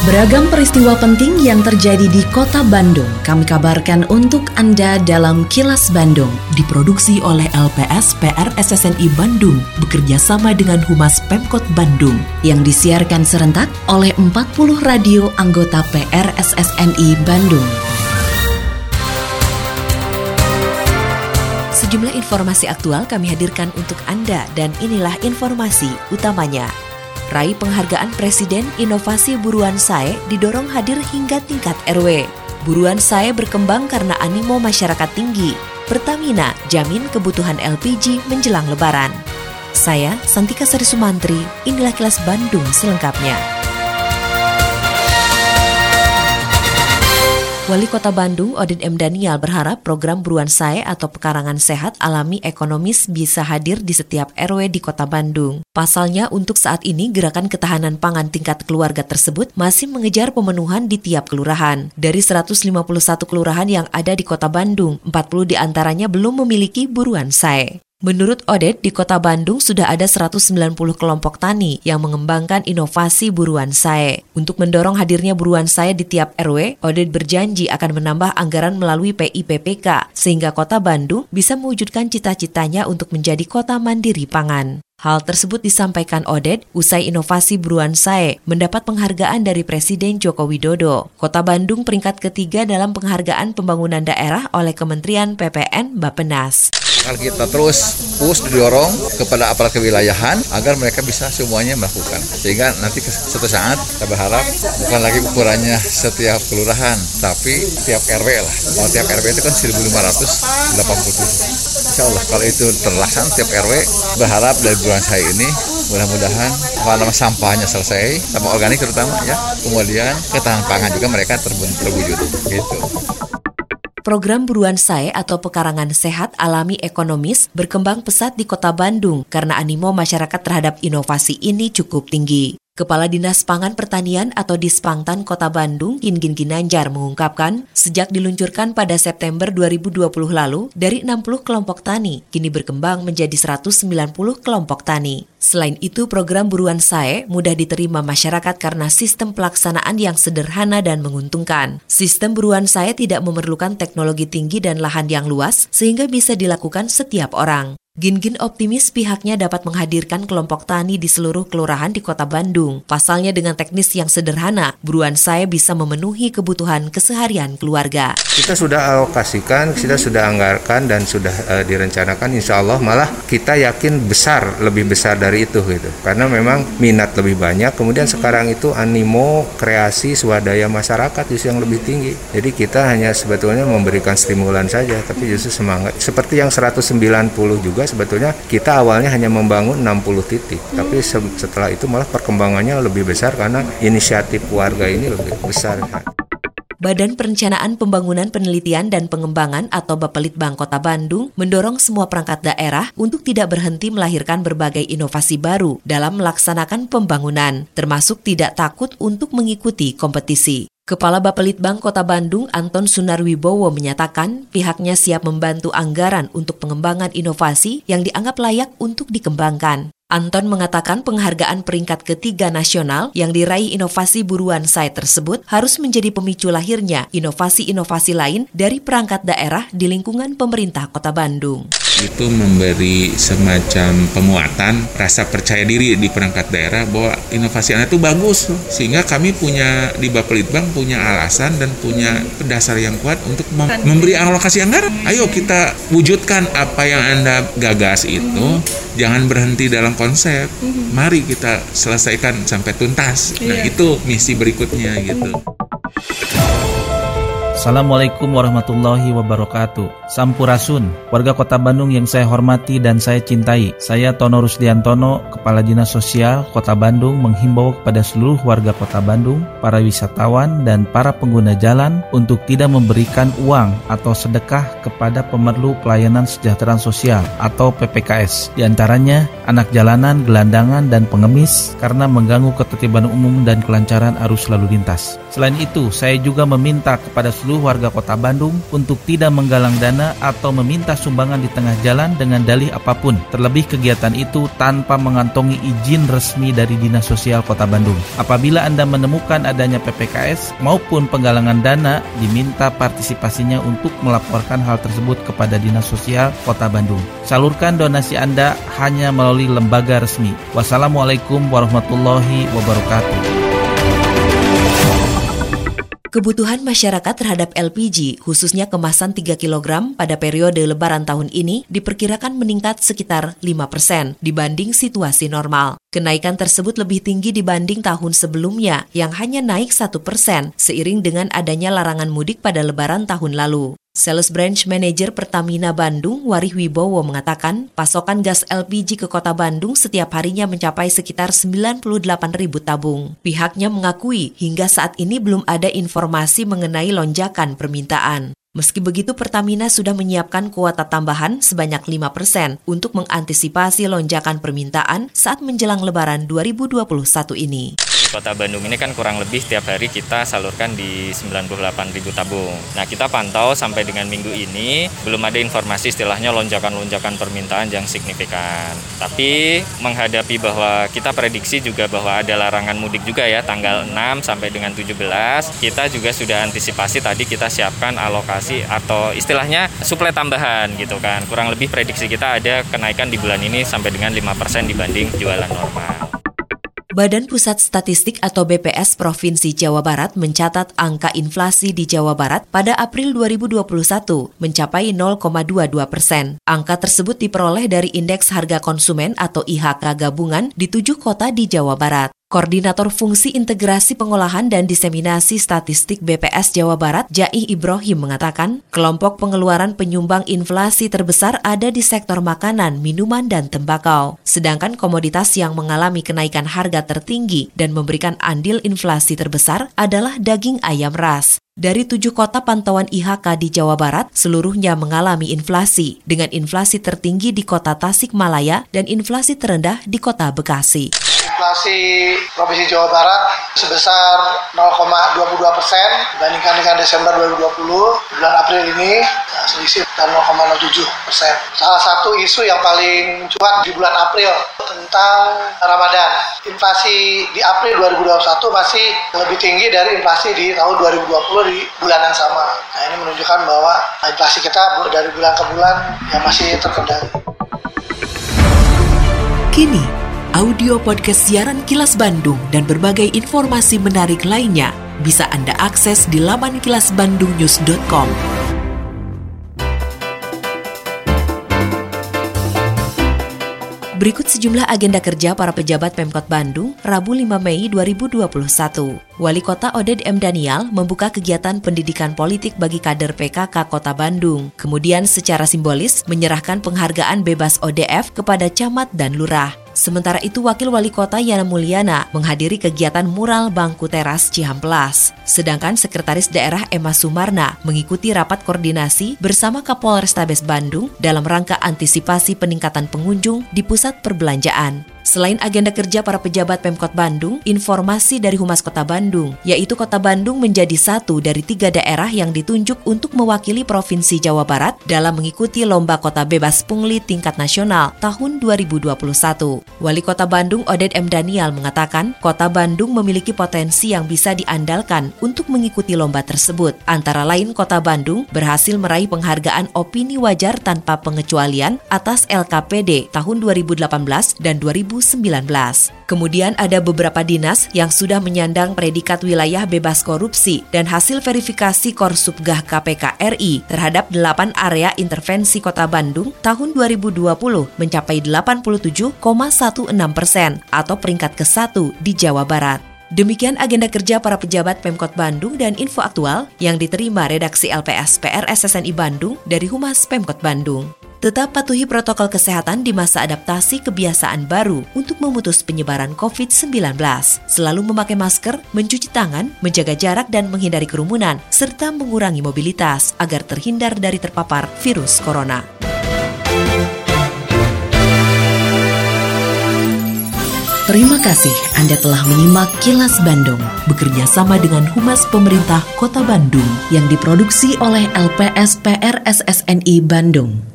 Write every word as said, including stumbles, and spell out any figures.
Beragam peristiwa penting yang terjadi di Kota Bandung kami kabarkan untuk Anda dalam Kilas Bandung. Diproduksi oleh L P S P R S S N I Bandung bekerja sama dengan Humas Pemkot Bandung yang disiarkan serentak oleh empat puluh radio anggota P R S S N I Bandung. Sejumlah informasi aktual kami hadirkan untuk Anda dan inilah informasi utamanya. Raih penghargaan Presiden Inovasi Buruan S A E didorong hadir hingga tingkat R W. Buruan S A E berkembang karena animo masyarakat tinggi. Pertamina jamin kebutuhan L P G menjelang Lebaran. Saya Santika Sari Sumantri, inilah Kilas Bandung selengkapnya. Wali Kota Bandung, Odin M. Daniel berharap program Buruan S A E atau Pekarangan Sehat Alami Ekonomis bisa hadir di setiap R W di Kota Bandung. Pasalnya, untuk saat ini gerakan ketahanan pangan tingkat keluarga tersebut masih mengejar pemenuhan di tiap kelurahan. Dari seratus lima puluh satu kelurahan yang ada di Kota Bandung, empat puluh diantaranya belum memiliki Buruan S A E. Menurut Odet, di Kota Bandung sudah ada seratus sembilan puluh kelompok tani yang mengembangkan inovasi Buruan S A E. Untuk mendorong hadirnya Buruan S A E di tiap R W, Odet berjanji akan menambah anggaran melalui P I P P K, sehingga Kota Bandung bisa mewujudkan cita-citanya untuk menjadi kota mandiri pangan. Hal tersebut disampaikan Odet usai inovasi Buruan S A E mendapat penghargaan dari Presiden Joko Widodo. Kota Bandung peringkat ketiga dalam penghargaan pembangunan daerah oleh Kementerian P P N Bappenas. Kalau kita terus push didorong kepada aparat kewilayahan agar mereka bisa semuanya melakukan. Sehingga nanti suatu saat kita berharap bukan lagi ukurannya setiap kelurahan, tapi tiap R W lah. Kalau tiap R W itu kan seribu lima ratus delapan puluh tujuh. Insya Allah kalau itu terlaksana tiap R W, berharap dari Buruan S A E ini mudah-mudahan kalau sampahnya selesai, sampah organik terutama ya, kemudian ketahanan pangan juga mereka terwujud gitu. Program Buruan S A E atau Pekarangan Sehat Alami Ekonomis berkembang pesat di Kota Bandung karena animo masyarakat terhadap inovasi ini cukup tinggi. Kepala Dinas Pangan Pertanian atau Dispangtan Kota Bandung, Gingin Ginanjar mengungkapkan, sejak diluncurkan pada September dua ribu dua puluh lalu, dari enam puluh kelompok tani, kini berkembang menjadi seratus sembilan puluh kelompok tani. Selain itu, program Buruan S A E mudah diterima masyarakat karena sistem pelaksanaan yang sederhana dan menguntungkan. Sistem Buruan S A E tidak memerlukan teknologi tinggi dan lahan yang luas, sehingga bisa dilakukan setiap orang. Gingin optimis pihaknya dapat menghadirkan kelompok tani di seluruh kelurahan di Kota Bandung. Pasalnya dengan teknis yang sederhana, Buruan S A E bisa memenuhi kebutuhan keseharian keluarga. Kita sudah alokasikan, kita sudah anggarkan dan sudah uh, direncanakan, insya Allah malah kita yakin besar, lebih besar dari itu gitu. Karena memang minat lebih banyak, kemudian sekarang itu animo, kreasi, swadaya masyarakat justru yang lebih tinggi. Jadi kita hanya sebetulnya memberikan stimulan saja, tapi justru semangat. Seperti yang seratus sembilan puluh juga sebetulnya kita awalnya hanya membangun enam puluh titik, tapi se- setelah itu malah perkembangannya lebih besar karena inisiatif warga ini lebih besar. Badan Perencanaan Pembangunan Penelitian dan Pengembangan atau Bapelitbang Kota Bandung mendorong semua perangkat daerah untuk tidak berhenti melahirkan berbagai inovasi baru dalam melaksanakan pembangunan, termasuk tidak takut untuk mengikuti kompetisi. Kepala Bapelitbang Kota Bandung, Anton Sunarwibowo menyatakan pihaknya siap membantu anggaran untuk pengembangan inovasi yang dianggap layak untuk dikembangkan. Anton mengatakan penghargaan peringkat ketiga nasional yang diraih inovasi Buruan S A E tersebut harus menjadi pemicu lahirnya inovasi-inovasi lain dari perangkat daerah di lingkungan pemerintah Kota Bandung. Itu memberi semacam penguatan rasa percaya diri di perangkat daerah bahwa inovasi Anda itu bagus, sehingga kami punya di Bapelitbang punya alasan dan punya dasar yang kuat untuk mem- memberi alokasi anggaran. Ayo kita wujudkan apa yang Anda gagas itu, jangan berhenti dalam konsep. Mari kita selesaikan sampai tuntas. Nah, itu misi berikutnya gitu. Assalamualaikum warahmatullahi wabarakatuh. Sampurasun, warga Kota Bandung yang saya hormati dan saya cintai. Saya Tono Rusdiantono, Kepala Dinas Sosial Kota Bandung, menghimbau kepada seluruh warga Kota Bandung, para wisatawan dan para pengguna jalan untuk tidak memberikan uang atau sedekah kepada pemerlu pelayanan kesejahteraan sosial atau P P K S. Di antaranya anak jalanan, gelandangan, dan pengemis karena mengganggu ketertiban umum dan kelancaran arus lalu lintas. Selain itu, saya juga meminta kepada seluruh warga Kota Bandung untuk tidak menggalang dana atau meminta sumbangan di tengah jalan dengan dalih apapun. Terlebih kegiatan itu tanpa mengantongi izin resmi dari Dinas Sosial Kota Bandung. Apabila Anda menemukan adanya P P K S maupun penggalangan dana, diminta partisipasinya untuk melaporkan hal tersebut kepada Dinas Sosial Kota Bandung. Salurkan donasi Anda hanya melalui lembaga resmi. Wassalamualaikum warahmatullahi wabarakatuh. Kebutuhan masyarakat terhadap L P G, khususnya kemasan tiga kilogram pada periode Lebaran tahun ini, diperkirakan meningkat sekitar lima persen dibanding situasi normal. Kenaikan tersebut lebih tinggi dibanding tahun sebelumnya yang hanya naik satu persen seiring dengan adanya larangan mudik pada Lebaran tahun lalu. Sales Branch Manager Pertamina Bandung, Warih Wibowo mengatakan, pasokan gas L P G ke Kota Bandung setiap harinya mencapai sekitar sembilan puluh delapan ribu tabung. Pihaknya mengakui hingga saat ini belum ada informasi mengenai lonjakan permintaan. Meski begitu, Pertamina sudah menyiapkan kuota tambahan sebanyak lima persen untuk mengantisipasi lonjakan permintaan saat menjelang Lebaran dua ribu dua puluh satu ini. Kota Bandung ini kan kurang lebih tiap hari kita salurkan di sembilan puluh delapan ribu tabung. Nah, kita pantau sampai dengan minggu ini belum ada informasi istilahnya lonjakan-lonjakan permintaan yang signifikan. Tapi menghadapi bahwa kita prediksi juga bahwa ada larangan mudik juga ya tanggal enam sampai dengan tujuh belas, kita juga sudah antisipasi tadi kita siapkan alokasi atau istilahnya suplai tambahan gitu kan. Kurang lebih prediksi kita ada kenaikan di bulan ini sampai dengan lima persen dibanding jualan normal. Badan Pusat Statistik atau B P S Provinsi Jawa Barat mencatat angka inflasi di Jawa Barat pada April dua ribu dua puluh satu mencapai nol koma dua dua persen. Angka tersebut diperoleh dari Indeks Harga Konsumen atau I H K gabungan di tujuh kota di Jawa Barat. Koordinator Fungsi Integrasi Pengolahan dan Diseminasi Statistik B P S Jawa Barat, Jaih Ibrahim mengatakan, kelompok pengeluaran penyumbang inflasi terbesar ada di sektor makanan, minuman, dan tembakau. Sedangkan komoditas yang mengalami kenaikan harga tertinggi dan memberikan andil inflasi terbesar adalah daging ayam ras. Dari tujuh kota pantauan I H K di Jawa Barat, seluruhnya mengalami inflasi, dengan inflasi tertinggi di kota Tasikmalaya dan inflasi terendah di kota Bekasi. Inflasi Provinsi Jawa Barat sebesar nol koma dua dua persen dibandingkan dengan Desember dua ribu dua puluh, bulan April ini nah, selisih dan nol koma nol tujuh persen. Salah satu isu yang paling cuat di bulan April tentang Ramadan. Inflasi di April dua ribu dua puluh satu masih lebih tinggi dari inflasi di tahun dua ribu dua puluh di bulan yang sama. Nah, ini menunjukkan bahwa inflasi kita dari bulan ke bulan yang masih terkendali. Kini, audio podcast siaran Kilas Bandung dan berbagai informasi menarik lainnya bisa Anda akses di laman kilas bandung news dot com. Berikut sejumlah agenda kerja para pejabat Pemkot Bandung, Rabu lima Mei dua ribu dua puluh satu. Wali Kota Oded M. Daniel membuka kegiatan pendidikan politik bagi kader P K K Kota Bandung. Kemudian secara simbolis menyerahkan penghargaan bebas O D F kepada camat dan lurah. Sementara itu, Wakil Wali Kota Yana Mulyana menghadiri kegiatan mural bangku teras Cihamplas. Sedangkan Sekretaris Daerah Emma Sumarna mengikuti rapat koordinasi bersama Kapolrestabes Bandung dalam rangka antisipasi peningkatan pengunjung di pusat perbelanjaan. Selain agenda kerja para pejabat Pemkot Bandung, informasi dari Humas Kota Bandung, yaitu Kota Bandung menjadi satu dari tiga daerah yang ditunjuk untuk mewakili Provinsi Jawa Barat dalam mengikuti Lomba Kota Bebas Pungli tingkat nasional tahun dua ribu dua puluh satu. Wali Kota Bandung Oded M. Daniel mengatakan, Kota Bandung memiliki potensi yang bisa diandalkan untuk mengikuti lomba tersebut. Antara lain, Kota Bandung berhasil meraih penghargaan opini wajar tanpa pengecualian atas L K P D tahun dua ribu delapan belas dan dua ribu sembilan belas. Kemudian ada beberapa dinas yang sudah menyandang predikat wilayah bebas korupsi dan hasil verifikasi Korsubgah K P K R I terhadap delapan area intervensi Kota Bandung tahun dua ribu dua puluh mencapai delapan puluh tujuh koma enam belas persen atau peringkat ke satu di Jawa Barat. Demikian agenda kerja para pejabat Pemkot Bandung dan info aktual yang diterima redaksi L P S P R S S N I Bandung dari Humas Pemkot Bandung. Tetap patuhi protokol kesehatan di masa adaptasi kebiasaan baru untuk memutus penyebaran covid sembilan belas. Selalu memakai masker, mencuci tangan, menjaga jarak dan menghindari kerumunan, serta mengurangi mobilitas agar terhindar dari terpapar virus corona. Terima kasih Anda telah menyimak Kilas Bandung bekerja sama dengan Humas Pemerintah Kota Bandung yang diproduksi oleh L P S P R S S N I Bandung.